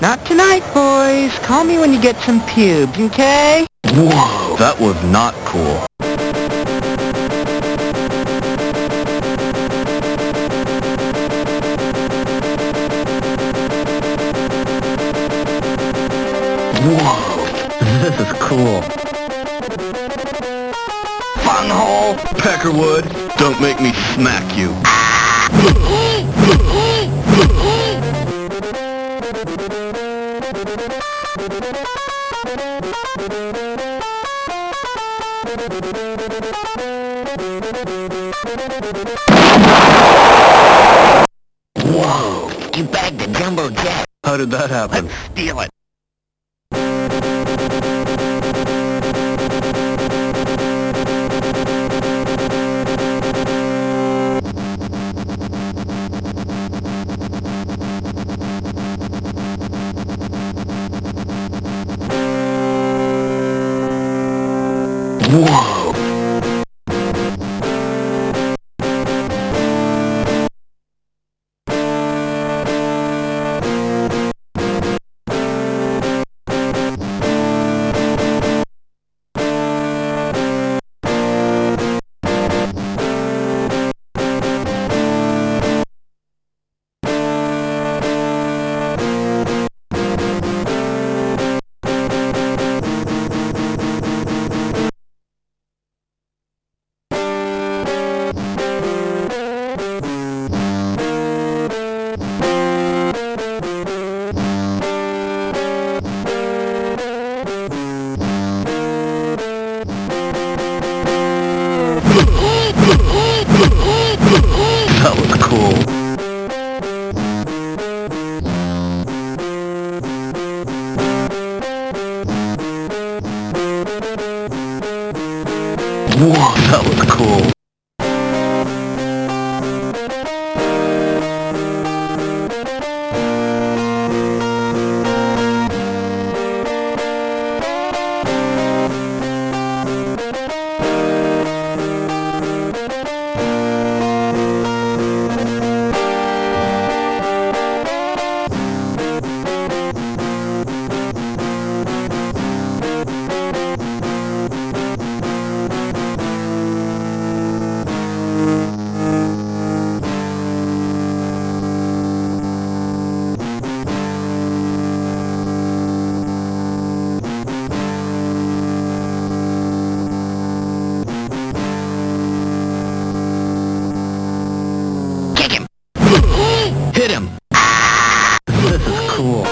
Not tonight, boys. Call me when you get some pubes, okay? Whoa, that was not cool. Whoa, this is cool. Bunghole! Peckerwood, don't make me smack you. Whoa! You bagged a jumbo jet. How did that happen? Let's steal it. Whoa! That was cool. Whoa, that was cool. Hit him! This is cool.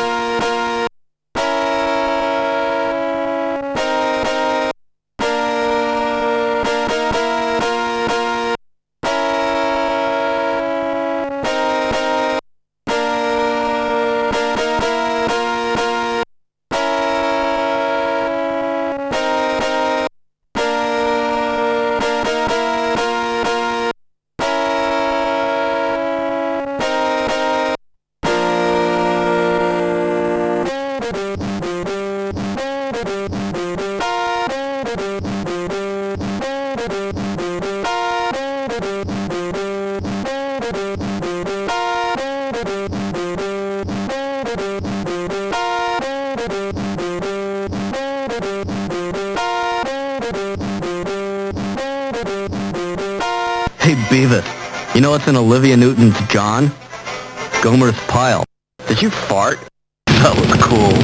Hey Beavis, you know what's in Olivia Newton's John? Gomer's pile. Did you fart? That was cool.